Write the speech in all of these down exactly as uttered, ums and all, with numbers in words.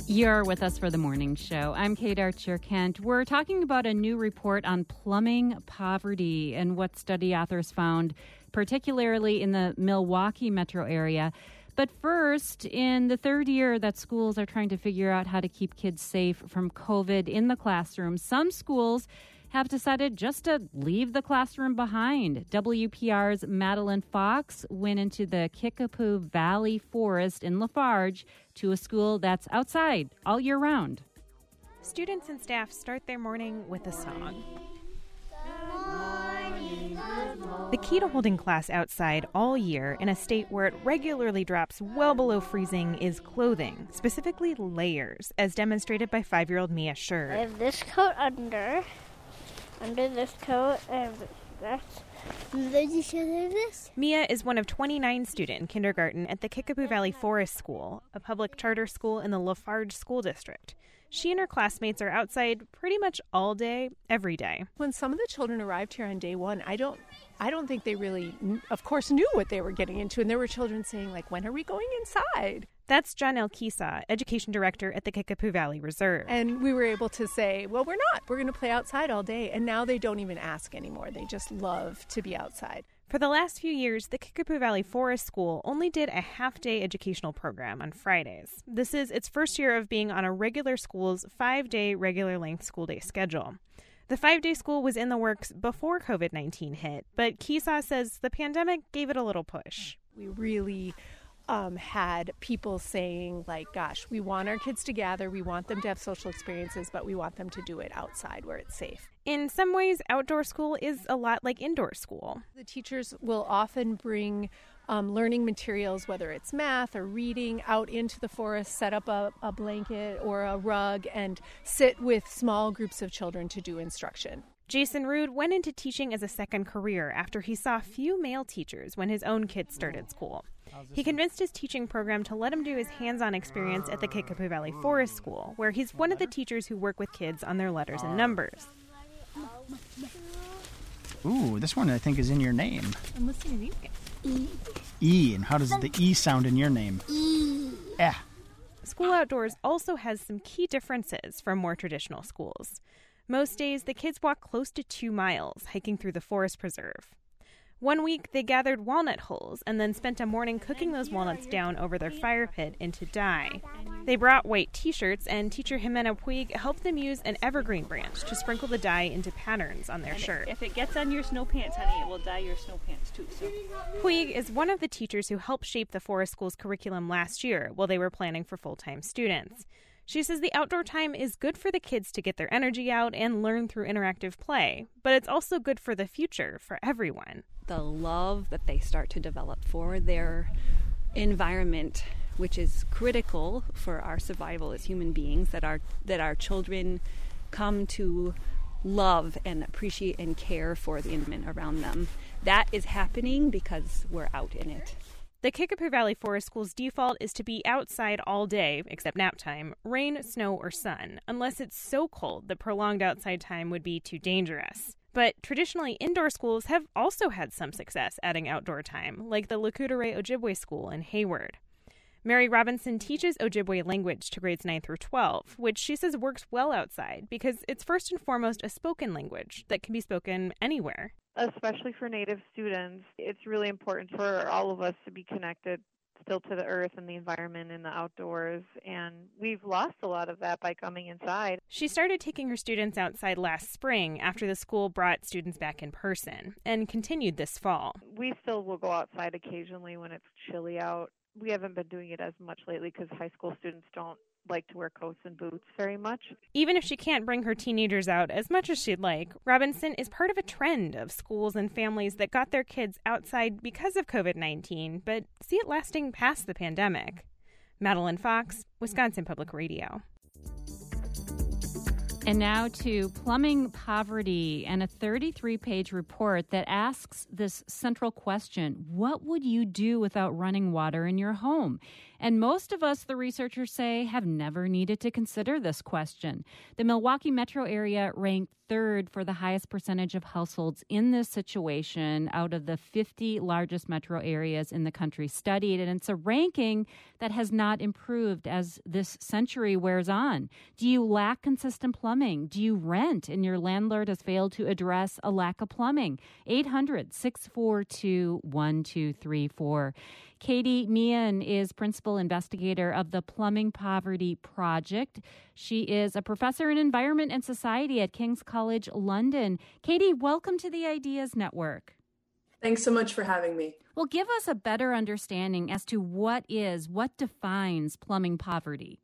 You're with us for the morning show. I'm Kate Archer-Kent. We're talking about a new report on plumbing poverty and what study authors found, particularly in the Milwaukee metro area. But first, in the third year that schools are trying to figure out how to keep kids safe from COVID in the classroom, some schools have decided just to leave the classroom behind. W P R's Madeline Fox went into the Kickapoo Valley Forest in Lafarge to a school that's outside all year round. Students and staff start their morning with a song. The key to holding class outside all year in a state where it regularly drops well below freezing is clothing, specifically layers, as demonstrated by five-year-old Mia Schur. I have this coat under, under this coat, and that's... Did you show this? Mia is one of twenty-nine students in kindergarten at the Kickapoo Valley Forest School, a public charter school in the Lafarge School District. She and her classmates are outside pretty much all day, every day. When some of the children arrived here on day one, I don't I don't think they really, of course, knew what they were getting into. And there were children saying, like, when are we going inside? That's Janelle Kisa, education director at the Kickapoo Valley Reserve. And we were able to say, well, we're not. We're going to play outside all day. And now they don't even ask anymore. They just love to be outside. For the last few years, the Kickapoo Valley Forest School only did a half-day educational program on Fridays. This is its first year of being on a regular school's five-day regular-length school day schedule. The five-day school was in the works before covid nineteen hit, but Kisa says the pandemic gave it a little push. We really um, had people saying, like, gosh, we want our kids to gather, we want them to have social experiences, but we want them to do it outside where it's safe. In some ways, outdoor school is a lot like indoor school. The teachers will often bring um, learning materials, whether it's math or reading, out into the forest, set up a, a blanket or a rug, and sit with small groups of children to do instruction. Jason Rude went into teaching as a second career after he saw few male teachers when his own kids started school. He convinced his teaching program to let him do his hands-on experience at the Kickapoo Valley Forest School, where he's one of the teachers who work with kids on their letters and numbers. Ooh, this one I think is in your name. I'm listening to you. E. And how does the E sound in your name? E. Eh. School outdoors also has some key differences from more traditional schools. Most days, the kids walk close to two miles hiking through the forest preserve. One week, they gathered walnut hulls and then spent a morning cooking those walnuts down over their fire pit into dye. They brought white T-shirts, and teacher Jimena Puig helped them use an evergreen branch to sprinkle the dye into patterns on their and shirt. If it gets on your snow pants, honey, it will dye your snow pants too. So. Puig is one of the teachers who helped shape the Forest School's curriculum last year while they were planning for full-time students. She says the outdoor time is good for the kids to get their energy out and learn through interactive play, but it's also good for the future for everyone. The love that they start to develop for their environment, which is critical for our survival as human beings, that our that our children come to love and appreciate and care for the environment around them. That is happening because we're out in it. The Kickapoo Valley Forest School's default is to be outside all day, except nap time, rain, snow, or sun, unless it's so cold that prolonged outside time would be too dangerous. But traditionally, indoor schools have also had some success adding outdoor time, like the Lakudere Ojibwe School in Hayward. Mary Robinson teaches Ojibwe language to grades nine through twelve, which she says works well outside because it's first and foremost a spoken language that can be spoken anywhere. Especially for Native students, it's really important for all of us to be connected still to the earth and the environment and the outdoors, and we've lost a lot of that by coming inside. She started taking her students outside last spring after the school brought students back in person, and continued this fall. We still will go outside occasionally when it's chilly out. We haven't been doing it as much lately because high school students don't like to wear coats and boots very much. Even if she can't bring her teenagers out as much as she'd like, Robinson is part of a trend of schools and families that got their kids outside because of covid nineteen, but see it lasting past the pandemic. Madeline Fox, Wisconsin Public Radio. And now to plumbing poverty and a thirty-three page report that asks this central question: what would you do without running water in your home? And most of us, the researchers say, have never needed to consider this question. The Milwaukee metro area ranked third for the highest percentage of households in this situation out of the fifty largest metro areas in the country studied. And it's a ranking that has not improved as this century wears on. Do you lack consistent plumbing? Do you rent and your landlord has failed to address a lack of plumbing? eight hundred, six four two, one two three four. Katie Meehan is principal investigator of the Plumbing Poverty Project. She is a professor in environment and society at King's College London. Katie, welcome to the Ideas Network. Thanks so much for having me. Well, give us a better understanding as to what is, what defines plumbing poverty.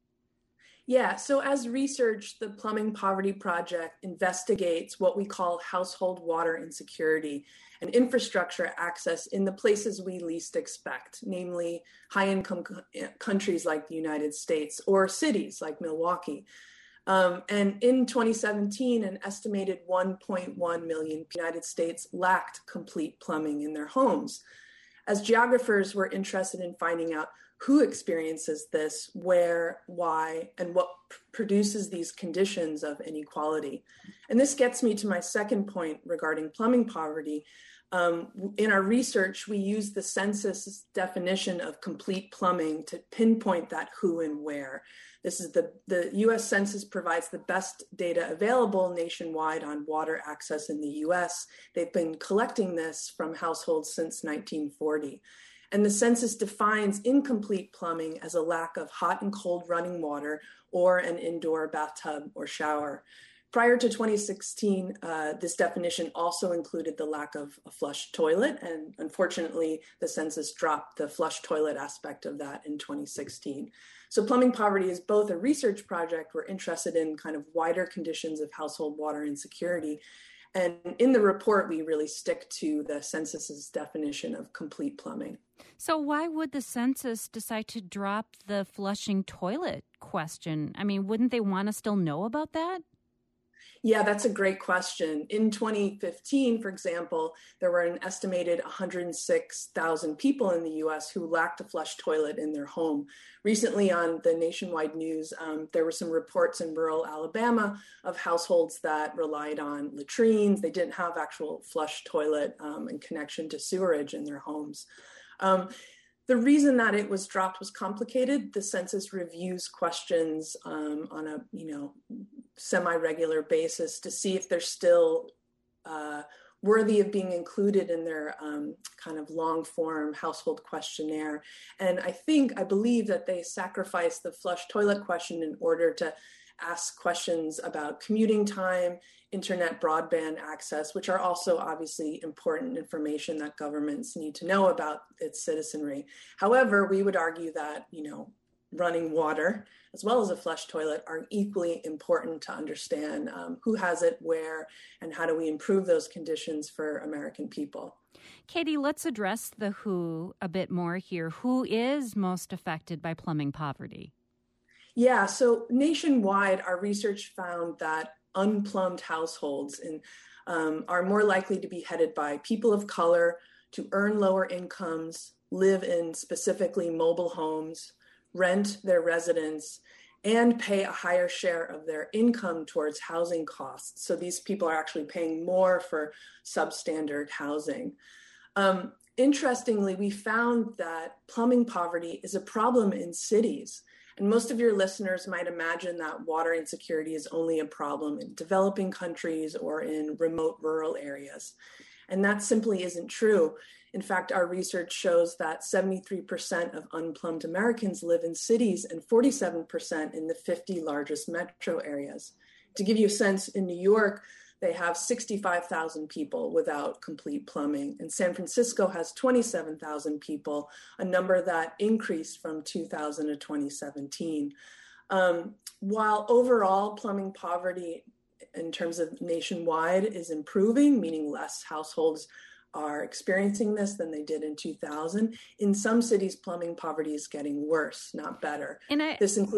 Yeah, so as research, the Plumbing Poverty Project investigates what we call household water insecurity and infrastructure access in the places we least expect, namely high-income co- countries like the United States or cities like Milwaukee. Um, and in twenty seventeen, an estimated one point one million United States lacked complete plumbing in their homes. As geographers, we're interested in finding out who experiences this, where, why, and what p- produces these conditions of inequality. And this gets me to my second point regarding plumbing poverty. Um, in our research, we use the census definition of complete plumbing to pinpoint that who and where. This is the, the U S Census provides the best data available nationwide on water access in the U S. They've been collecting this from households since nineteen forty. And the census defines incomplete plumbing as a lack of hot and cold running water or an indoor bathtub or shower. Prior to twenty sixteen, uh, this definition also included the lack of a flush toilet. And unfortunately, the census dropped the flush toilet aspect of that in twenty sixteen. So plumbing poverty is both a research project. We're interested in kind of wider conditions of household water insecurity. And in the report, we really stick to the census's definition of complete plumbing. So why would the census decide to drop the flushing toilet question? I mean, wouldn't they want to still know about that? Yeah, that's a great question. In twenty fifteen, for example, there were an estimated one hundred six thousand people in the U S who lacked a flush toilet in their home. Recently on the nationwide news, um, there were some reports in rural Alabama of households that relied on latrines. They didn't have actual flush toilet um, and connection to sewerage in their homes. Um, The reason that it was dropped was complicated. The census reviews questions um, on a, you know, semi-regular basis to see if they're still uh, worthy of being included in their um, kind of long-form household questionnaire. And I think, I believe that they sacrificed the flush toilet question in order to ask questions about commuting time, internet broadband access, which are also obviously important information that governments need to know about its citizenry. However, we would argue that, you know, running water as well as a flush toilet are equally important to understand um, who has it, where, and how do we improve those conditions for American people. Katie, let's address the who a bit more here. Who is most affected by plumbing poverty? Yeah, so nationwide, our research found that unplumbed households in, um, are more likely to be headed by people of color, to earn lower incomes, live in specifically mobile homes, rent their residence, and pay a higher share of their income towards housing costs. So these people are actually paying more for substandard housing. Um, interestingly, we found that plumbing poverty is a problem in cities. And most of your listeners might imagine that water insecurity is only a problem in developing countries or in remote rural areas. And that simply isn't true. In fact, our research shows that seventy-three percent of unplumbed Americans live in cities and forty-seven percent in the fifty largest metro areas. To give you a sense, in New York, they have sixty-five thousand people without complete plumbing, and San Francisco has twenty-seven thousand people, a number that increased from two thousand to twenty seventeen. Um, while overall plumbing poverty in terms of nationwide is improving, meaning less households are experiencing this than they did in two thousand, in some cities, plumbing poverty is getting worse, not better. And I, this includes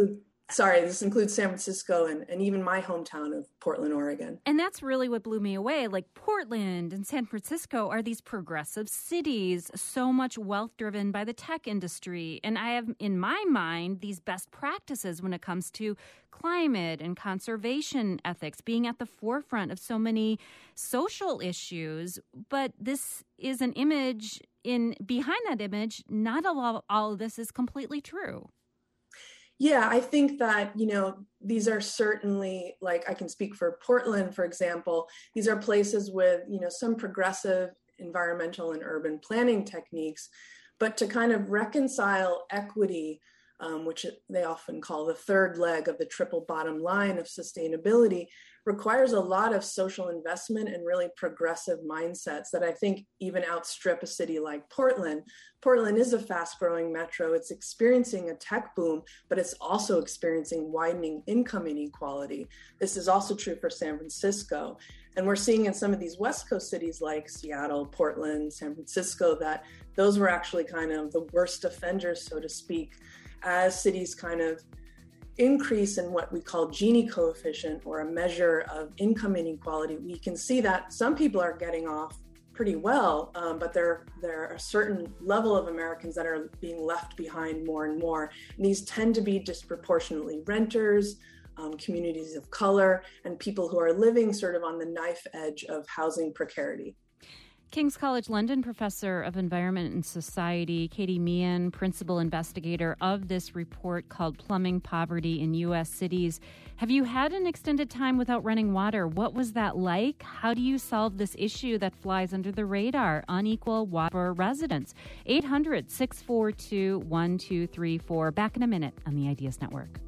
Sorry, this includes San Francisco and, and even my hometown of Portland, Oregon. And that's really what blew me away. Like Portland and San Francisco are these progressive cities, so much wealth driven by the tech industry. And I have in my mind these best practices when it comes to climate and conservation ethics, being at the forefront of so many social issues. But this is an image in behind that image, not all, all of this is completely true. Yeah, I think that, you know, these are certainly, like I can speak for Portland, for example, these are places with, you know, some progressive environmental and urban planning techniques, but to kind of reconcile equity, um, which they often call the third leg of the triple bottom line of sustainability, requires a lot of social investment and really progressive mindsets that I think even outstrip a city like Portland. Portland is a fast-growing metro. It's experiencing a tech boom, but it's also experiencing widening income inequality. This is also true for San Francisco. And we're seeing in some of these West Coast cities like Seattle, Portland, San Francisco, that those were actually kind of the worst offenders, so to speak, as cities kind of increase in what we call Gini coefficient, or a measure of income inequality. We can see that some people are getting off pretty well, um, but there, there are a certain level of Americans that are being left behind more and more. And these tend to be disproportionately renters, um, communities of color, and people who are living sort of on the knife edge of housing precarity. King's College London professor of environment and society, Katie Meehan, principal investigator of this report called Plumbing Poverty in U S Cities. Have you had an extended time without running water? What was that like? How do you solve this issue that flies under the radar, unequal water for residents? eight hundred, six four two, one two three four. Back in a minute on the Ideas Network.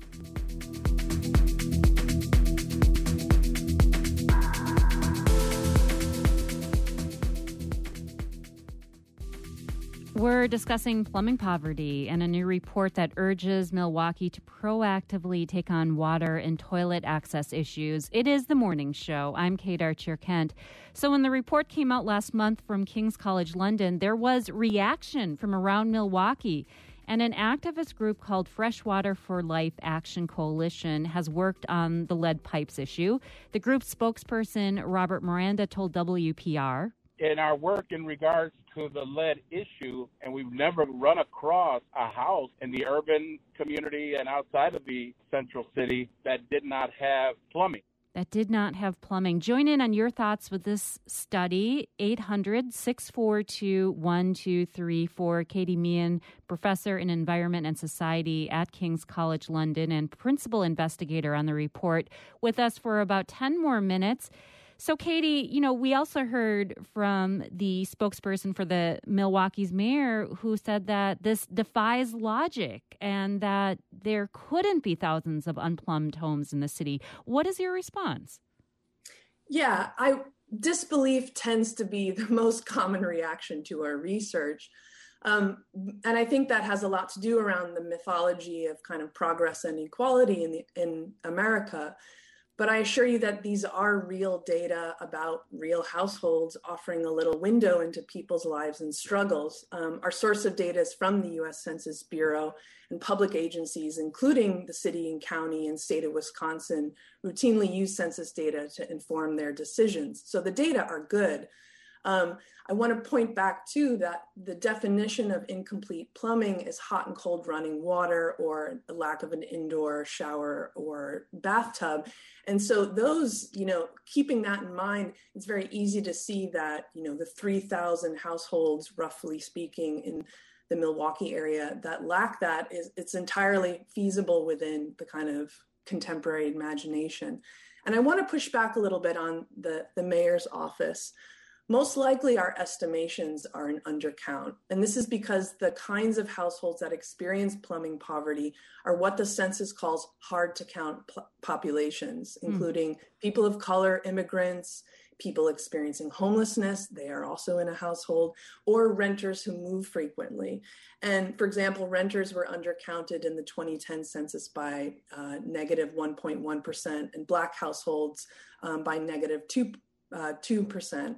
We're discussing plumbing poverty and a new report that urges Milwaukee to proactively take on water and toilet access issues. It is the morning show. I'm Kate Archer-Kent. So when the report came out last month from King's College London, there was reaction from around Milwaukee. And an activist group called Freshwater for Life Action Coalition has worked on the lead pipes issue. The group's spokesperson, Robert Miranda, told W P R. In our work in regards to the lead issue, and we've never run across a house in the urban community and outside of the central city that did not have plumbing. That did not have plumbing. Join in on your thoughts with this study, eight hundred, six four two, one two three four. Katie Meehan, professor in environment and society at King's College London and principal investigator on the report, with us for about ten more minutes. So, Katie, you know, we also heard from the spokesperson for the Milwaukee's mayor who said that this defies logic and that there couldn't be thousands of unplumbed homes in the city. What is your response? Yeah, I disbelief tends to be the most common reaction to our research. Um, and I think that has a lot to do around the mythology of kind of progress and equality in the, in America. But I assure you that these are real data about real households offering a little window into people's lives and struggles. Um, our source of data is from the U S Census Bureau, and public agencies, including the city and county and state of Wisconsin, routinely use census data to inform their decisions. So the data are good. Um, I want to point back to that the definition of incomplete plumbing is hot and cold running water or a lack of an indoor shower or bathtub. And so those, you know, keeping that in mind, it's very easy to see that, you know, the three thousand households, roughly speaking, in the Milwaukee area that lack that is it's entirely feasible within the kind of contemporary imagination. And I want to push back a little bit on the, the mayor's office. Most likely our estimations are an undercount. And this is because the kinds of households that experience plumbing poverty are what the census calls hard to count pl- populations, including mm. people of color, immigrants, people experiencing homelessness, they are also in a household, or renters who move frequently. And for example, renters were undercounted in the twenty ten census by uh, negative one point one percent and Black households um, by negative two, uh, two percent.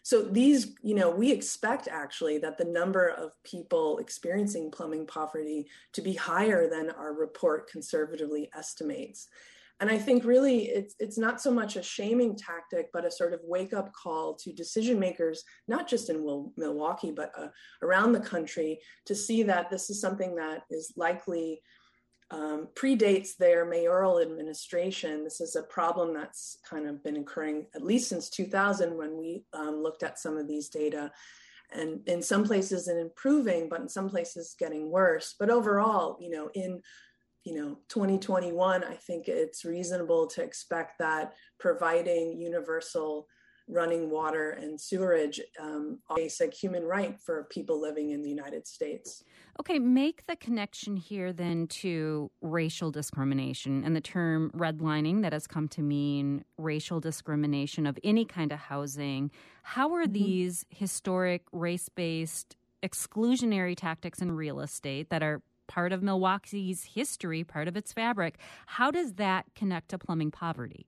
So these, you know, we expect actually that the number of people experiencing plumbing poverty to be higher than our report conservatively estimates. And I think really it's it's not so much a shaming tactic, but a sort of wake-up call to decision makers, not just in Milwaukee, but uh, around the country, to see that this is something that is likely um, predates their mayoral administration. This is a problem that's kind of been occurring at least since two thousand when we um, looked at some of these data. And in some places it's improving, but in some places getting worse. But overall, you know, in you know, twenty twenty-one, I think it's reasonable to expect that providing universal running water and sewerage um, a basic human right for people living in the United States. Okay, make the connection here then to racial discrimination and the term redlining that has come to mean racial discrimination of any kind of housing. How are mm-hmm. these historic race-based exclusionary tactics in real estate that are part of Milwaukee's history, part of its fabric, how does that connect to plumbing poverty?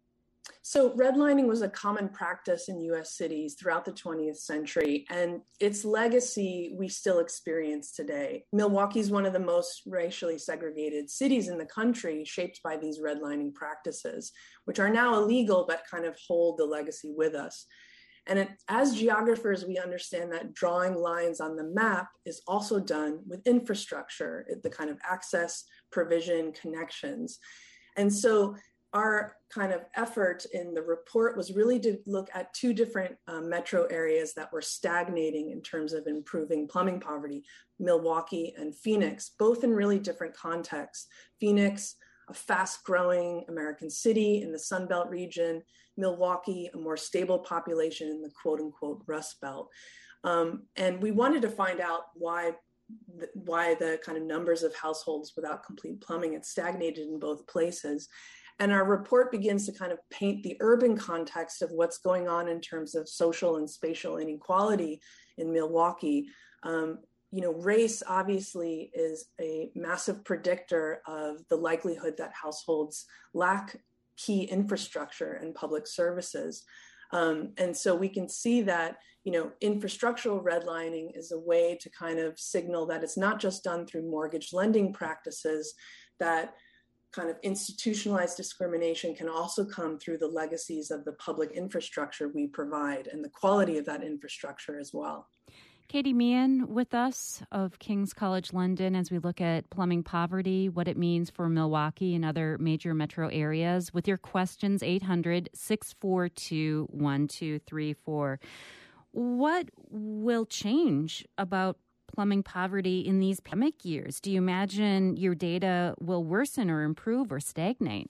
So redlining was a common practice in U S cities throughout the twentieth century, and its legacy we still experience today. Milwaukee is one of the most racially segregated cities in the country, shaped by these redlining practices, which are now illegal but kind of hold the legacy with us. And it, as geographers, we understand that drawing lines on the map is also done with infrastructure, the kind of access, provision, connections. And so our kind of effort in the report was really to look at two different uh, metro areas that were stagnating in terms of improving plumbing poverty, Milwaukee and Phoenix, both in really different contexts. Phoenix, a fast-growing American city in the Sun Belt region, Milwaukee, a more stable population in the quote-unquote Rust Belt. Um, and we wanted to find out why the, why the kind of numbers of households without complete plumbing had stagnated in both places. And our report begins to kind of paint the urban context of what's going on in terms of social and spatial inequality in Milwaukee. Um, you know, race obviously is a massive predictor of the likelihood that households lack key infrastructure and public services. Um, and so we can see that, you know, infrastructural redlining is a way to kind of signal that it's not just done through mortgage lending practices, that kind of institutionalized discrimination can also come through the legacies of the public infrastructure we provide and the quality of that infrastructure as well. Katie Meehan with us of King's College London as we look at plumbing poverty, what it means for Milwaukee and other major metro areas. With your questions, eight hundred, six four two, one two three four. What will change about plumbing poverty in these pandemic years? Do you imagine your data will worsen or improve or stagnate?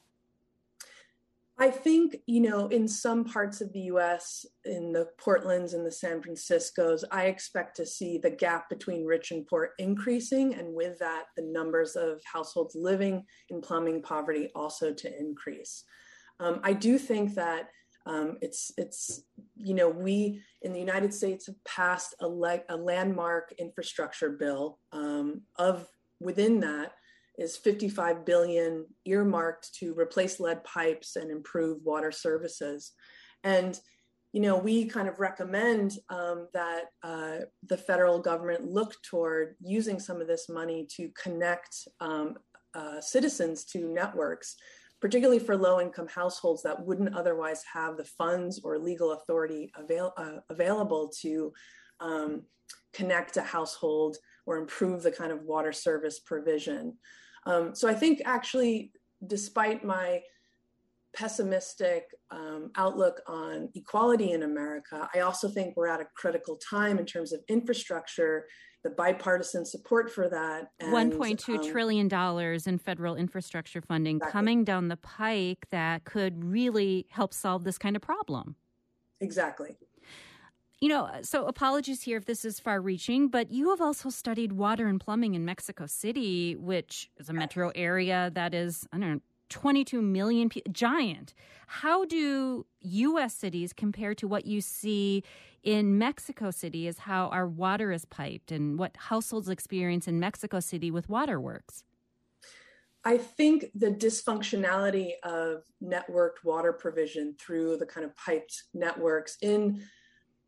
I think, you know, in some parts of the U S, in the Portlands and the San Franciscos, I expect to see the gap between rich and poor increasing. And with that, the numbers of households living in plumbing poverty also to increase. Um, I do think that um, it's, it's, you know, we in the United States have passed a, le- a landmark infrastructure bill um, of within that is fifty-five billion dollars earmarked to replace lead pipes and improve water services. And, you know, we kind of recommend um, that uh, the federal government look toward using some of this money to connect um, uh, citizens to networks, particularly for low-income households that wouldn't otherwise have the funds or legal authority avail- uh, available to um, connect a household or improve the kind of water service provision. Um, so I think actually, despite my pessimistic um, outlook on equality in America, I also think we're at a critical time in terms of infrastructure, the bipartisan support for that. And, one point two um, trillion dollars in federal infrastructure funding exactly. coming down the pike that could really help solve this kind of problem. Exactly. You know, so apologies here if this is far-reaching, but you have also studied water and plumbing in Mexico City, which is a metro area that is, I don't know, twenty-two million people, giant. How do U S cities compare to what you see in Mexico City as how our water is piped and what households experience in Mexico City with waterworks? I think the dysfunctionality of networked water provision through the kind of piped networks in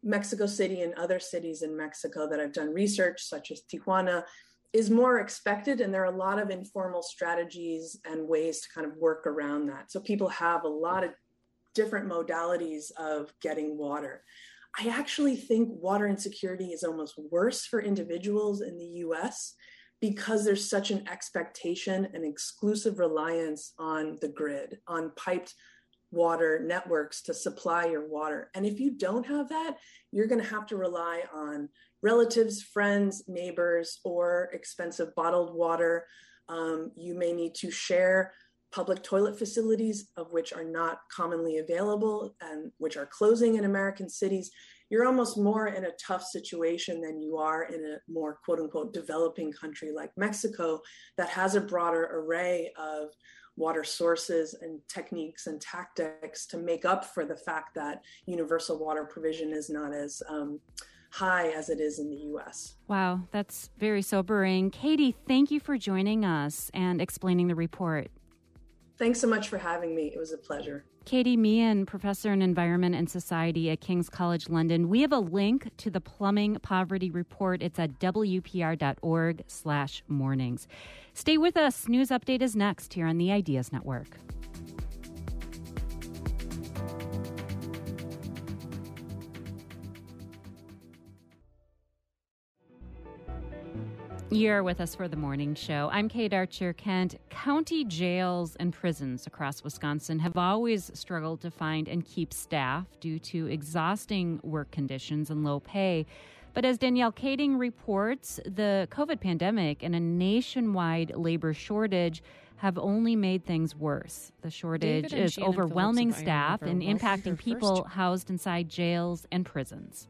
Mexico City and other cities in Mexico that I've done research, such as Tijuana, is more expected. And there are a lot of informal strategies and ways to kind of work around that. So people have a lot of different modalities of getting water. I actually think water insecurity is almost worse for individuals in the U S because there's such an expectation and exclusive reliance on the grid, on piped water networks to supply your water. And if you don't have that, you're going to have to rely on relatives, friends, neighbors, or expensive bottled water. Um, you may need to share public toilet facilities, of which are not commonly available and which are closing in American cities. You're almost more in a tough situation than you are in a more quote unquote developing country like Mexico that has a broader array of water sources and techniques and tactics to make up for the fact that universal water provision is not as um, high as it is in the U S. Wow, that's very sobering. Katie, thank you for joining us and explaining the report. Thanks so much for having me. It was a pleasure. Katie Meehan, professor in environment and society at King's College London. We have a link to the Plumbing Poverty Report. It's at W P R dot org slash mornings. Stay with us. News Update is next here on the Ideas Network. You're with us for the morning show. I'm Kate Archer-Kent. County jails and prisons across Wisconsin have always struggled to find and keep staff due to exhausting work conditions and low pay. But as Danielle Kading reports, the COVID pandemic and a nationwide labor shortage have only made things worse. The shortage is overwhelming staff and impacting people housed inside jails and prisons.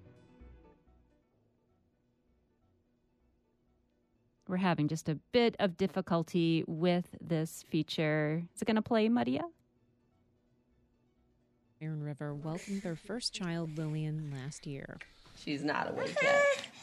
We're having just a bit of difficulty with this feature. Is it going to play, Maria? Iron River welcomed their first child, Lillian, last year. She's not awake yet.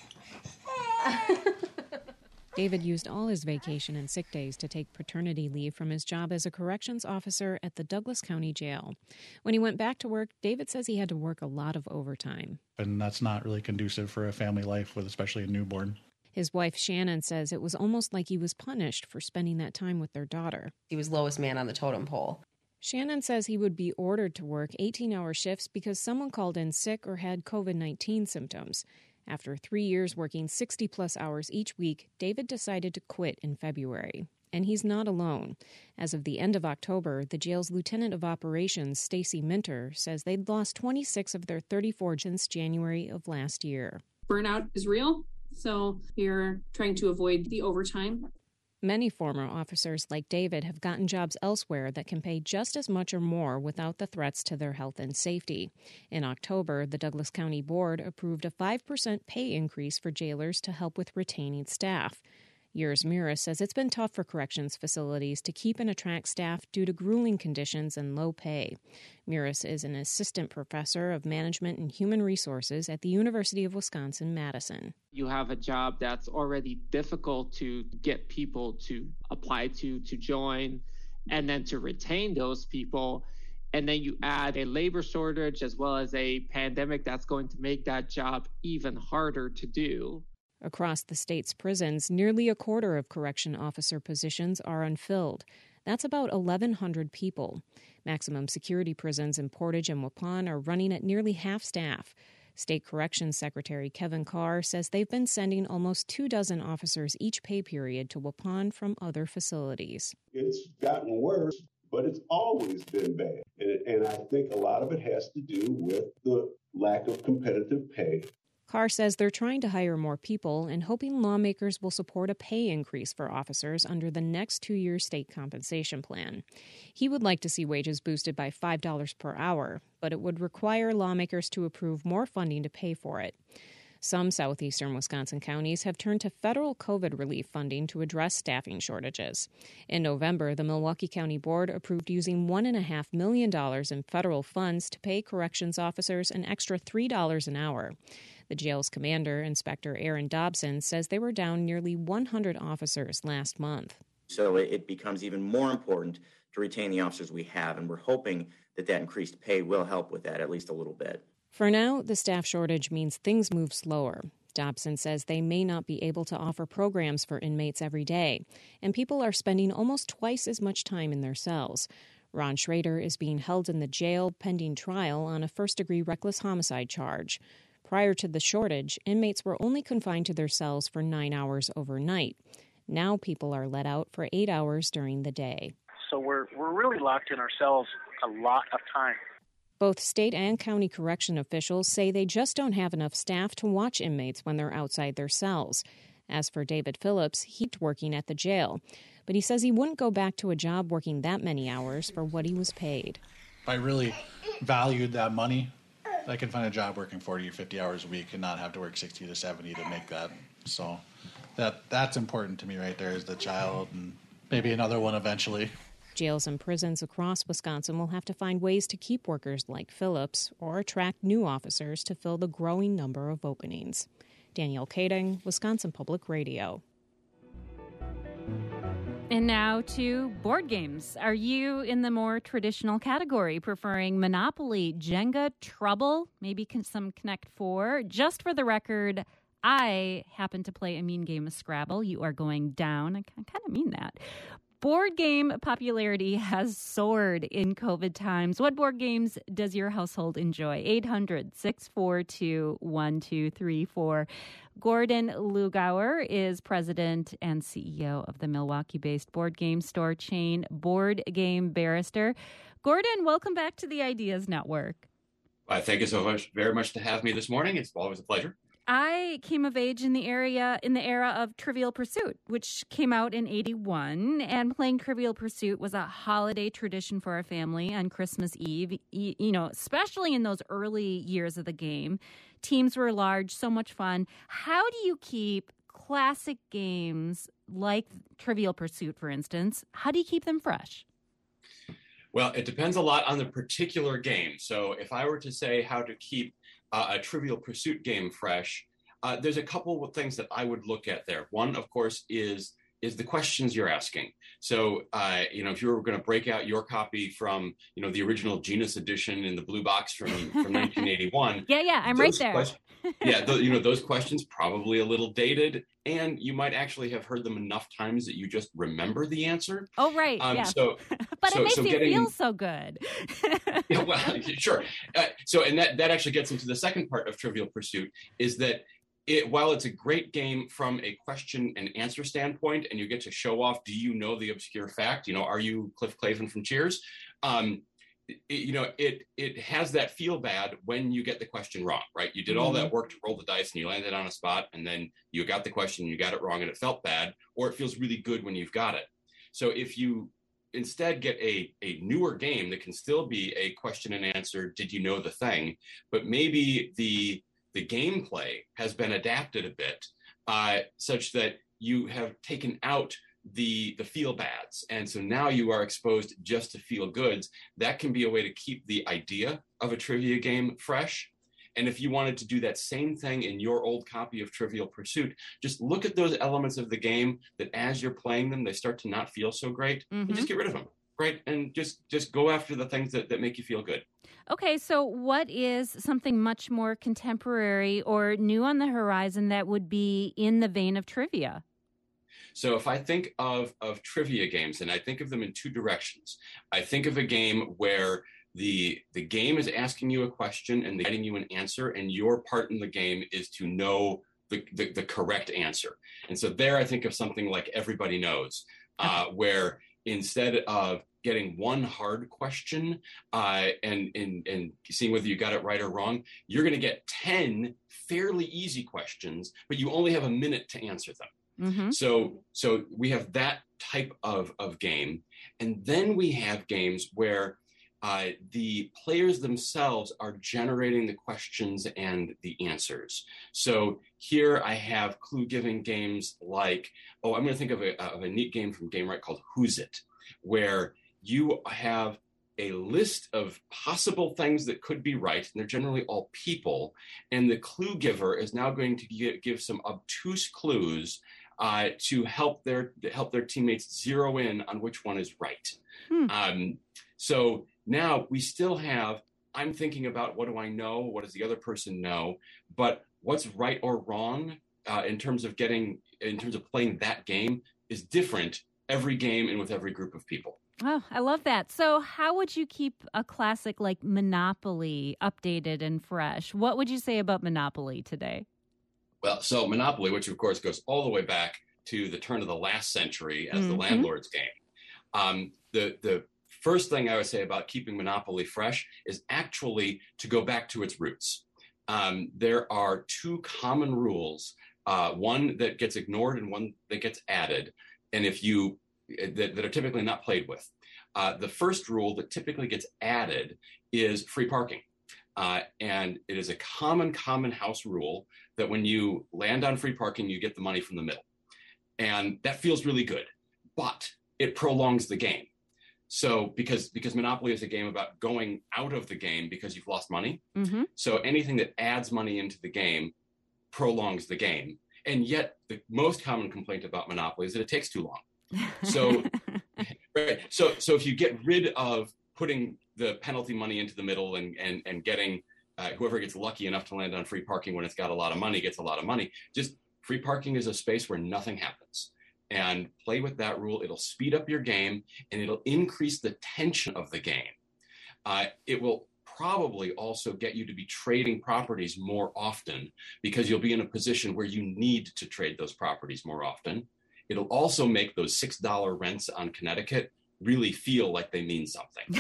David used all his vacation and sick days to take paternity leave from his job as a corrections officer at the Douglas County Jail. When he went back to work, David says he had to work a lot of overtime. And that's not really conducive for a family life with especially a newborn. His wife, Shannon, says it was almost like he was punished for spending that time with their daughter. He was lowest man on the totem pole. Shannon says he would be ordered to work eighteen-hour shifts because someone called in sick or had COVID nineteen symptoms. After three years working sixty-plus hours each week, David decided to quit in February. And he's not alone. As of the end of October, the jail's lieutenant of operations, Stacy Minter, says they'd lost twenty-six of their thirty-four since January of last year. Burnout is real. So we're trying to avoid the overtime. Many former officers like David have gotten jobs elsewhere that can pay just as much or more without the threats to their health and safety. In October, the Douglas County Board approved a five percent pay increase for jailers to help with retaining staff. Urs Muris says it's been tough for corrections facilities to keep and attract staff due to grueling conditions and low pay. Muris is an assistant professor of management and human resources at the University of Wisconsin-Madison. You have a job that's already difficult to get people to apply to, to join, and then to retain those people. And then you add a labor shortage as well as a pandemic that's going to make that job even harder to do. Across the state's prisons, nearly a quarter of correction officer positions are unfilled. That's about eleven hundred people. Maximum security prisons in Portage and Waupun are running at nearly half staff. State Corrections Secretary Kevin Carr says they've been sending almost two dozen officers each pay period to Waupun from other facilities. It's gotten worse, but it's always been bad. And, and I think a lot of it has to do with the lack of competitive pay. Carr says they're trying to hire more people and hoping lawmakers will support a pay increase for officers under the next two-year state compensation plan. He would like to see wages boosted by five dollars per hour, but it would require lawmakers to approve more funding to pay for it. Some southeastern Wisconsin counties have turned to federal COVID relief funding to address staffing shortages. In November, the Milwaukee County Board approved using one point five million dollars in federal funds to pay corrections officers an extra three dollars an hour. The jail's commander, Inspector Aaron Dobson, says they were down nearly one hundred officers last month. So it becomes even more important to retain the officers we have, and we're hoping that that increased pay will help with that at least a little bit. For now, the staff shortage means things move slower. Dobson says they may not be able to offer programs for inmates every day, and people are spending almost twice as much time in their cells. Ron Schrader is being held in the jail pending trial on a first-degree reckless homicide charge. Prior to the shortage, inmates were only confined to their cells for nine hours overnight. Now people are let out for eight hours during the day. So we're we're really locked in our cells a lot of time. Both state and county correction officials say they just don't have enough staff to watch inmates when they're outside their cells. As for David Phillips, he's working at the jail, but he says he wouldn't go back to a job working that many hours for what he was paid. If I really valued that money, I can find a job working forty or fifty hours a week and not have to work sixty to seventy to make that. So that that's important to me right there, is the child and maybe another one eventually. Jails and prisons across Wisconsin will have to find ways to keep workers like Phillips or attract new officers to fill the growing number of openings. Danielle Kading, Wisconsin Public Radio. And now to board games. Are you in the more traditional category, preferring Monopoly, Jenga, Trouble, maybe some Connect Four? Just for the record, I happen to play a mean game of Scrabble. You are going down. I kind of mean that. Board game popularity has soared in COVID times. What board games does your household enjoy? eight hundred, six four two, one two three four. Gordon Lugauer is president and C E O of the Milwaukee-based board game store chain Board Game Barrister. Gordon, welcome back to the Ideas Network. Uh, thank you so much, very much to have me this morning. It's always a pleasure. I came of age in the area in the era of Trivial Pursuit, which came out in eighty-one, and playing Trivial Pursuit was a holiday tradition for our family on Christmas Eve. You know, especially in those early years of the game, teams were large, so much fun. How do you keep classic games like Trivial Pursuit, for instance? How do you keep them fresh? Well, it depends a lot on the particular game. So, if I were to say how to keep Uh, a Trivial Pursuit game fresh, uh, there's a couple of things that I would look at there. One, of course, is is the questions you're asking. So, uh, you know, if you were going to break out your copy from, you know, the original Genus edition in the blue box from, from nineteen eighty-one. Yeah, yeah, I'm right there. Quest- yeah, th- you know, those questions probably a little dated, and you might actually have heard them enough times that you just remember the answer. Oh, right, um, yeah. So, but so, it makes so you getting, feel so good. yeah, well, sure. Uh, so, and that, that actually gets into the second part of Trivial Pursuit, is that it, while it's a great game from a question and answer standpoint, and you get to show off, do you know the obscure fact? You know, are you Cliff Clavin from Cheers? Um, it, you know, it it has that feel bad when you get the question wrong, right? You did all that work to roll the dice and you landed on a spot, and then you got the question, you got it wrong, and it felt bad, or it feels really good when you've got it. So if you instead get a, a newer game that can still be a question and answer, did you know the thing, but maybe the the gameplay has been adapted a bit, uh, such that you have taken out the the feel bads, and so now you are exposed just to feel goods. That can be a way to keep the idea of a trivia game fresh. And if you wanted to do that same thing in your old copy of Trivial Pursuit, just look at those elements of the game that as you're playing them, they start to not feel so great, mm-hmm. and just get rid of them, right? And just just go after the things that, that make you feel good. Okay, so what is something much more contemporary or new on the horizon that would be in the vein of trivia? So if I think of, of trivia games, and I think of them in two directions. I think of a game where the the game is asking you a question and getting you an answer, and your part in the game is to know the, the, the correct answer. And so there I think of something like Everybody Knows, uh, where instead of getting one hard question uh, and, and, and seeing whether you got it right or wrong, you're going to get ten fairly easy questions, but you only have a minute to answer them. Mm-hmm. So so we have that type of, of game. And then we have games where uh, the players themselves are generating the questions and the answers. So here I have clue-giving games like, oh, I'm going to think of a, of a neat game from Game Right called Who's It?, where you have a list of possible things that could be right, and they're generally all people, and the clue giver is now going to give, give some obtuse clues uh, to help their help their teammates zero in on which one is right. Hmm. Um, so now we still have I'm thinking about what do I know? What does the other person know? But what's right or wrong uh, in terms of getting, in terms of playing that game is different every game and with every group of people. Oh, I love that. So how would you keep a classic like Monopoly updated and fresh? What would you say about Monopoly today? Well, so Monopoly, which of course goes all the way back to the turn of the last century as mm-hmm. the landlord's game. Um, the, the first thing I would say about keeping Monopoly fresh is actually to go back to its roots. Um, there are two common rules, uh, one that gets ignored and one that gets added. And if you That, that are typically not played with. Uh, the first rule that typically gets added is free parking. Uh, and it is a common, common house rule that when you land on free parking, you get the money from the middle. And that feels really good, but it prolongs the game. So because, because Monopoly is a game about going out of the game because you've lost money. Mm-hmm. So anything that adds money into the game prolongs the game. And yet the most common complaint about Monopoly is that it takes too long. So, right. So, so if you get rid of putting the penalty money into the middle and and and getting uh, whoever gets lucky enough to land on free parking when it's got a lot of money gets a lot of money. Just free parking is a space where nothing happens. And play with that rule. It'll speed up your game and it'll increase the tension of the game. Uh, it will probably also get you to be trading properties more often because you'll be in a position where you need to trade those properties more often. It'll also make those six dollar rents on Connecticut really feel like they mean something.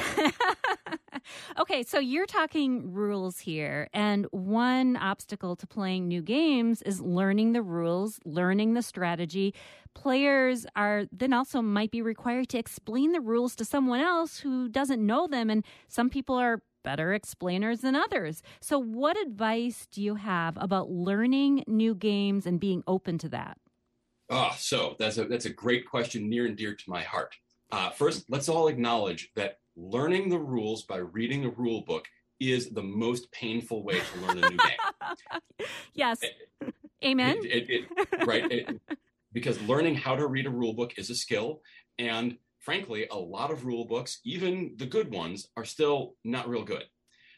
Okay, so you're talking rules here, and one obstacle to playing new games is learning the rules, learning the strategy. Players are then also might be required to explain the rules to someone else who doesn't know them, and some people are better explainers than others. So what advice do you have about learning new games and being open to that? Ah, oh, so that's a that's a great question, near and dear to my heart. Uh, first, let's all acknowledge that learning the rules by reading a rule book is the most painful way to learn a new game. Yes. It, Amen. It, it, it, right. It, because learning how to read a rule book is a skill. And frankly, a lot of rule books, even the good ones, are still not real good.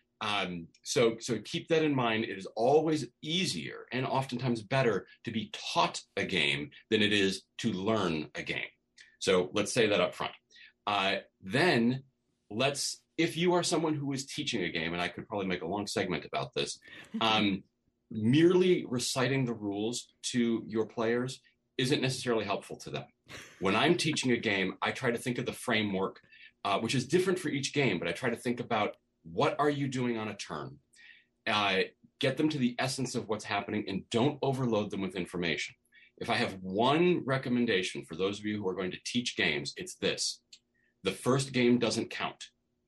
Um, so, so keep that in mind. It is always easier and oftentimes better to be taught a game than it is to learn a game. So let's say that up front. Uh, then let's, if you are someone who is teaching a game, and I could probably make a long segment about this, um, merely reciting the rules to your players isn't necessarily helpful to them. When I'm teaching a game, I try to think of the framework, uh, which is different for each game, but I try to think about what are you doing on a turn? Uh, get them to the essence of what's happening and don't overload them with information. If I have one recommendation for those of you who are going to teach games, it's this. The first game doesn't count.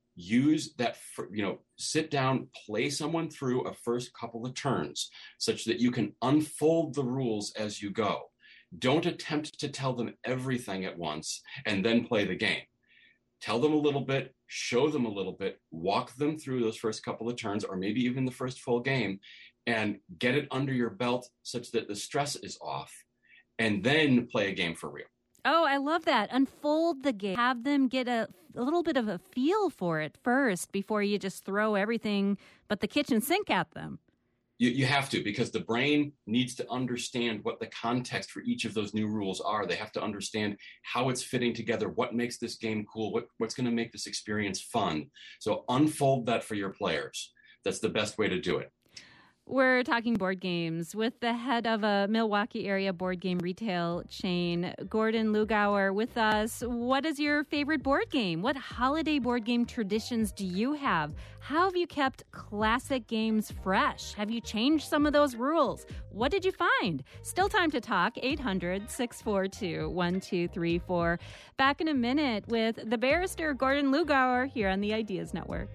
Use that, for, you know, sit down, play someone through a first couple of turns such that you can unfold the rules as you go. Don't attempt to tell them everything at once and then play the game. Tell them a little bit, show them a little bit, walk them through those first couple of turns or maybe even the first full game and get it under your belt such that the stress is off. And then play a game for real. Oh, I love that. Unfold the game. Have them get a, a little bit of a feel for it first before you just throw everything but the kitchen sink at them. You, you have to, because the brain needs to understand what the context for each of those new rules are. They have to understand how it's fitting together, what makes this game cool, what, what's going to make this experience fun. So unfold that for your players. That's the best way to do it. We're talking board games with the head of a Milwaukee area board game retail chain, Gordon Lugauer, with us. What is your favorite board game? What holiday board game traditions do you have? How have you kept classic games fresh? Have you changed some of those rules? What did you find? Still time to talk. eight hundred, six four two, one two three four. Back in a minute with the barrister, Gordon Lugauer, here on the Ideas Network.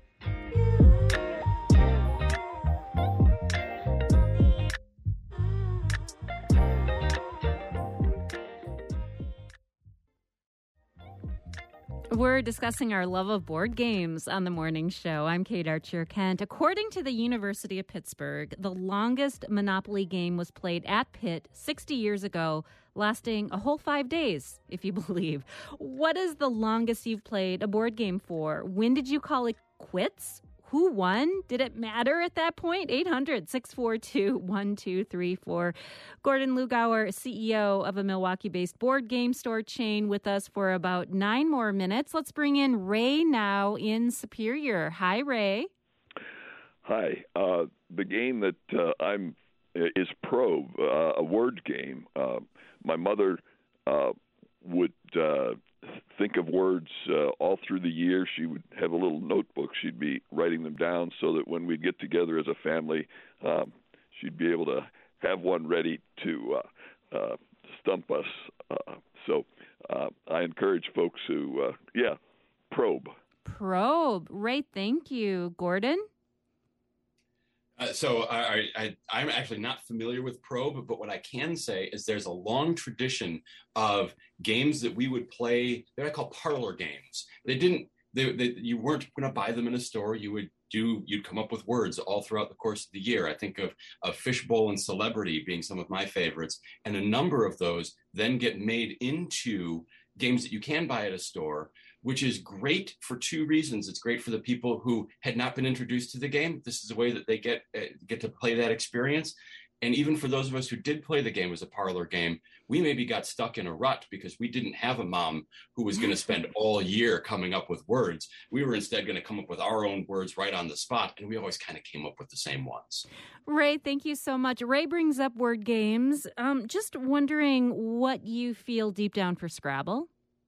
We're discussing our love of board games on the morning show. I'm Kate Archer-Kent. According to the University of Pittsburgh, the longest Monopoly game was played at Pitt sixty years ago, lasting a whole five days, if you believe. What is the longest you've played a board game for? When did you call it quits? who won? Did it matter at that point? eight hundred, six four two, one two three four. Gordon Lugauer, C E O of a Milwaukee-based board game store chain, with us for about nine more minutes. Let's bring in Ray now in Superior. Hi, Ray. Hi. Uh, the game that uh, I'm is Probe, uh, a word game. Uh, my mother uh, would uh, think of words uh, all through the year. She would have a little notebook. She'd be writing them down so that when we'd get together as a family, um, she'd be able to have one ready to uh, uh, stump us. Uh, so uh, I encourage folks who, uh, yeah, Probe. Probe. Ray, thank you. Gordon? Uh, so I, I, I'm actually not familiar with Probe, but what I can say is there's a long tradition of games that we would play that I call parlor games. They didn't, they, they, you weren't going to buy them in a store. You would do, you'd come up with words all throughout the course of the year. I think of, of Fishbowl and Celebrity being some of my favorites, and a number of those then get made into games that you can buy at a store, which is great for two reasons. It's great for the people who had not been introduced to the game. This is a way that they get uh, get to play that experience. And even for those of us who did play the game as a parlor game, we maybe got stuck in a rut because we didn't have a mom who was going to spend all year coming up with words. We were instead going to come up with our own words right on the spot, and we always kind of came up with the same ones. Ray, thank you so much. Ray brings up word games. Um, just wondering what you feel deep down for Scrabble.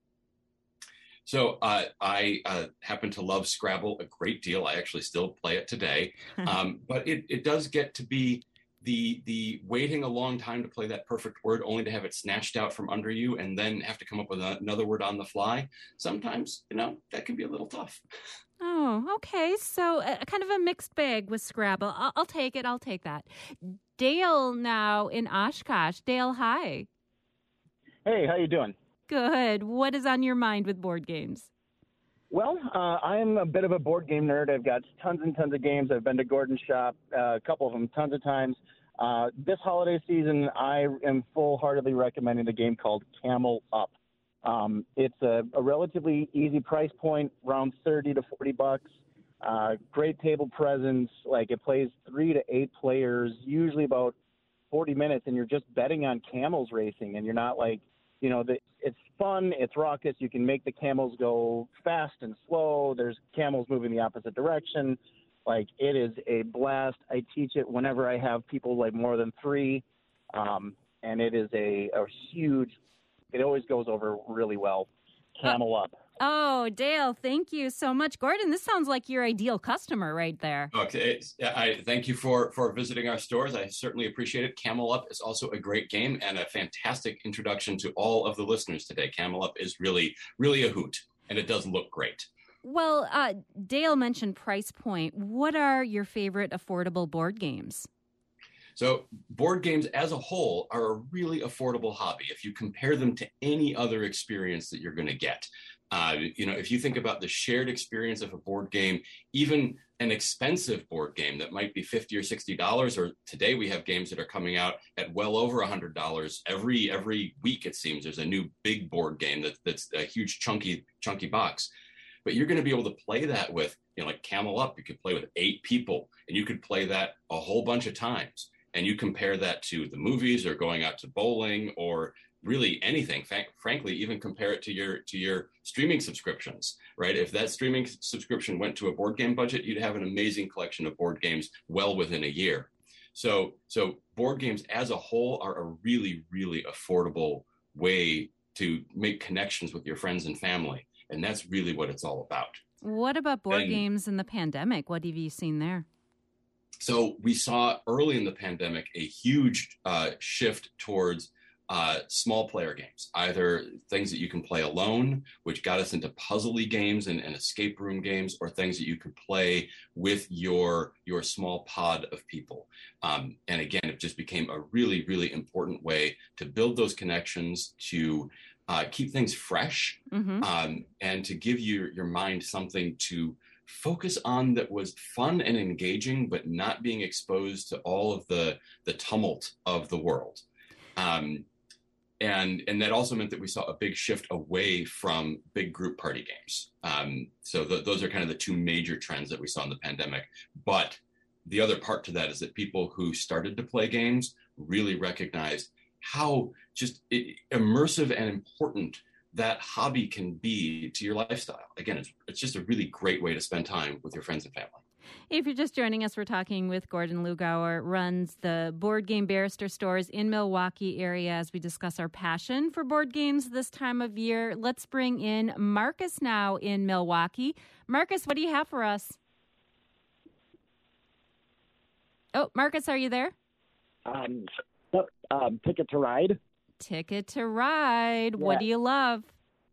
So uh, I uh, happen to love Scrabble a great deal. I actually still play it today. Um, but it, it does get to be the the waiting a long time to play that perfect word only to have it snatched out from under you and then have to come up with another word on the fly. Sometimes, you know, that can be a little tough. Oh, okay. So uh, kind of a mixed bag with Scrabble. I'll, I'll take it. I'll take that. Dale now in Oshkosh. Dale, hi. Hey, how you doing? Good. What is on your mind with board games? Well, uh, I'm a bit of a board game nerd. I've got tons and tons of games. I've been to Gordon's shop, uh, a couple of them, tons of times. Uh, this holiday season, I am full-heartedly recommending a game called Camel Up. Um, it's a, a relatively easy price point, around thirty to forty bucks. Uh, great table presence. Like, it plays three to eight players, usually about forty minutes, and you're just betting on camels racing, and you're not like, you know, the, it's fun, it's raucous, you can make the camels go fast and slow, there's camels moving the opposite direction. Like, it is a blast. I teach it whenever I have people like more than three, um, and it is a, a huge, it always goes over really well. Camel Up. Oh, Dale, thank you so much. Gordon, this sounds like your ideal customer right there. Okay, I thank you for, for visiting our stores. I certainly appreciate it. Camel Up is also a great game and a fantastic introduction to all of the listeners today. Camel Up is really, really a hoot, and it does look great. Well, uh, Dale mentioned price point. What are your favorite affordable board games? So board games as a whole are a really affordable hobby if you compare them to any other experience that you're going to get. Uh, you know, if you think about the shared experience of a board game, even an expensive board game that might be fifty dollars or sixty dollars, or today we have games that are coming out at well over one hundred dollars every every week, it seems. There's a new big board game that, that's a huge chunky chunky box. But you're going to be able to play that with, you know, like Camel Up, you could play with eight people, and you could play that a whole bunch of times. And you compare that to the movies or going out to bowling or really anything. Frankly, even compare it to your to your streaming subscriptions, right? If that streaming subscription went to a board game budget, you'd have an amazing collection of board games well within a year. So, so board games as a whole are a really, really affordable way to make connections with your friends and family. And that's really what it's all about. What about board and, games in the pandemic? What have you seen there? So we saw early in the pandemic a huge uh, shift towards uh, small player games, either things that you can play alone, which got us into puzzly games and, and escape room games, or things that you could play with your your small pod of people. Um, and again, it just became a really, really important way to build those connections, to uh, keep things fresh, mm-hmm. um, and to give your, your mind something to focus on that was fun and engaging, but not being exposed to all of the the tumult of the world. Um, And and that also meant that we saw a big shift away from big group party games. Um, so th- those are kind of the two major trends that we saw in the pandemic. But the other part to that is that people who started to play games really recognized how just it, immersive and important that hobby can be to your lifestyle. Again, it's, it's just a really great way to spend time with your friends and family. If you're just joining us, we're talking with Gordon Lugauer, runs the Board Game Barrister stores in Milwaukee area as we discuss our passion for board games this time of year. Let's bring in Marcus now in Milwaukee. Marcus, what do you have for us? Oh, Marcus, are you there? Um, um, Ticket to Ride. Ticket to Ride. Yeah. What do you love?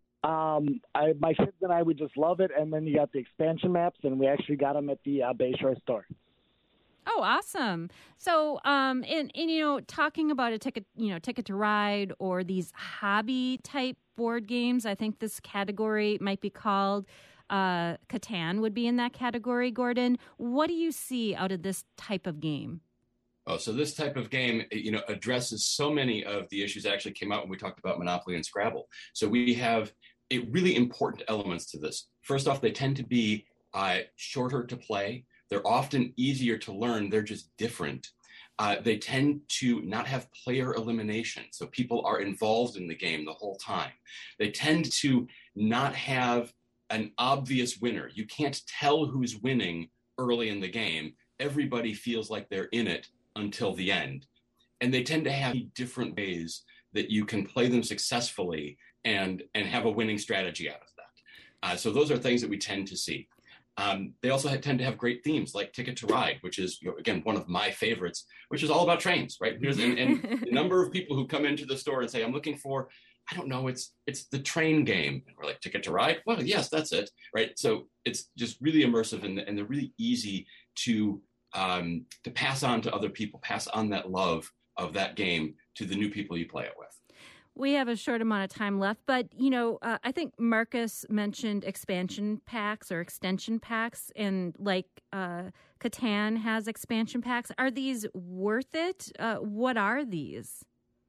Um, I, my kids and I, we just love it. And then you got the expansion maps, and we actually got them at the uh, Bayshore store. Oh, awesome. So, um, and, and, you know, talking about a ticket, you know, Ticket to Ride or these hobby type board games, I think this category might be called uh, Catan would be in that category, Gordon. What do you see out of this type of game? Oh, so this type of game, you know, addresses so many of the issues that actually came out when we talked about Monopoly and Scrabble. So we have a really important elements to this. First off, they tend to be uh, shorter to play. They're often easier to learn. They're just different. Uh, they tend to not have player elimination, so people are involved in the game the whole time. They tend to not have an obvious winner. You can't tell who's winning early in the game. Everybody feels like they're in it until the end. And they tend to have different ways that you can play them successfully and, and have a winning strategy out of that. Uh, so those are things that we tend to see. Um, they also have, tend to have great themes like Ticket to Ride, which is, you know, again, one of my favorites, which is all about trains, right? There's, and, and the number of people who come into the store and say, I'm looking for, I don't know, it's it's the train game. And we're like, Ticket to Ride? Well, yes, that's it, right? So it's just really immersive, and, and they're really easy to um, to pass on to other people, pass on that love of that game to the new people you play it with. We have a short amount of time left, but, you know, uh, I think Marcus mentioned expansion packs or extension packs, and like uh, Catan has expansion packs. Are these worth it? Uh, what are these?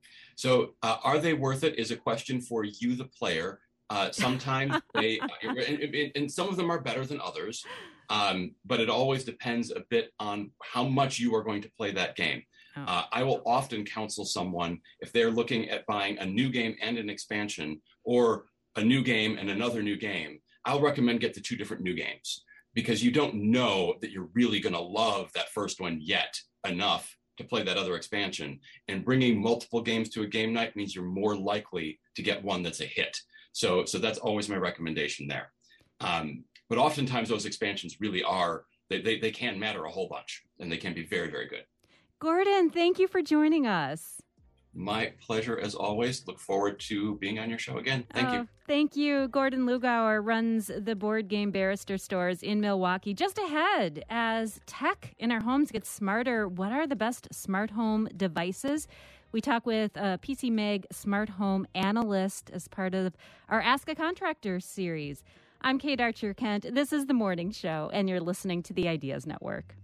So uh, are they worth it is a question for you, the player. Uh, sometimes they, and, and, and some of them are better than others, um, but it always depends a bit on how much you are going to play that game. Oh. Uh, I will often counsel someone if they're looking at buying a new game and an expansion, or a new game and another new game. I'll recommend get the two different new games, because you don't know that you're really going to love that first one yet enough to play that other expansion. And bringing multiple games to a game night means you're more likely to get one that's a hit. So, so that's always my recommendation there. Um, but oftentimes those expansions really are, they, they, they can matter a whole bunch, and they can be very, very good. Gordon, thank you for joining us. My pleasure, as always. Look forward to being on your show again. Thank oh, you. Thank you. Gordon Lugauer runs the Board Game Barrister stores in Milwaukee. Just ahead, as tech in our homes gets smarter, what are the best smart home devices? We talk with a P C Mag smart home analyst as part of our Ask a Contractor series. I'm Kate Archer-Kent. This is The Morning Show, and you're listening to the Ideas Network.